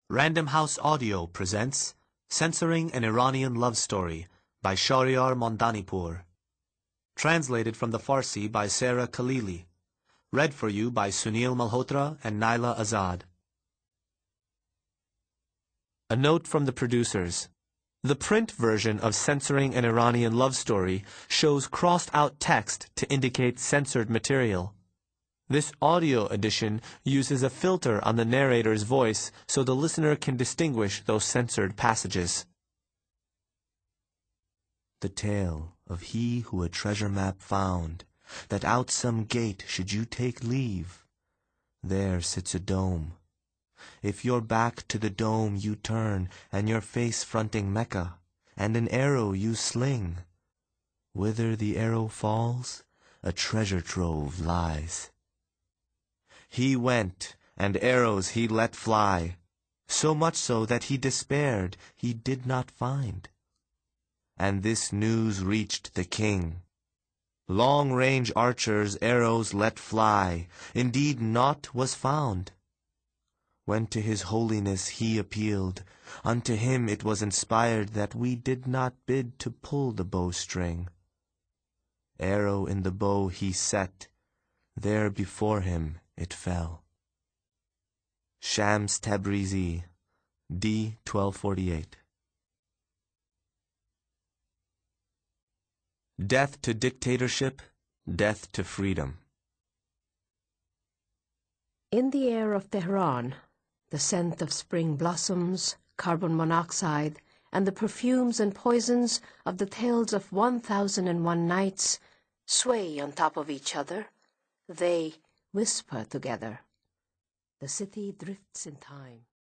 Random House Audio presents Censoring an Iranian Love Story by Shahryar Mondanipur. Translated from the Farsi by Sarah Khalili. Read for you by Sunil Malhotra and Naila Azad. A note from the producers. The print version of Censoring an Iranian Love Story shows crossed-out text to indicate censored material. This audio edition uses a filter on the narrator's voice so the listener can distinguish those censored passages. The tale of he who a treasure map found, that out some gate should you take leave. There sits a dome. If your back to the dome you turn, and your face fronting Mecca, and an arrow you sling, whither the arrow falls, a treasure trove lies. He went, and arrows he let fly, so much so that he despaired he did not find. And this news reached the king. Long-range archers arrows let fly, indeed naught was found. When to his holiness he appealed, unto him it was inspired that we did not bid to pull the bowstring. Arrow in the bow he set, there before him it fell. Shams Tabrizi, D. 1248. Death to dictatorship, death to freedom. In the air of Tehran, the scent of spring blossoms, carbon monoxide, and the perfumes and poisons of the tales of 1001 Nights sway on top of each other. They whisper together. The city drifts in time.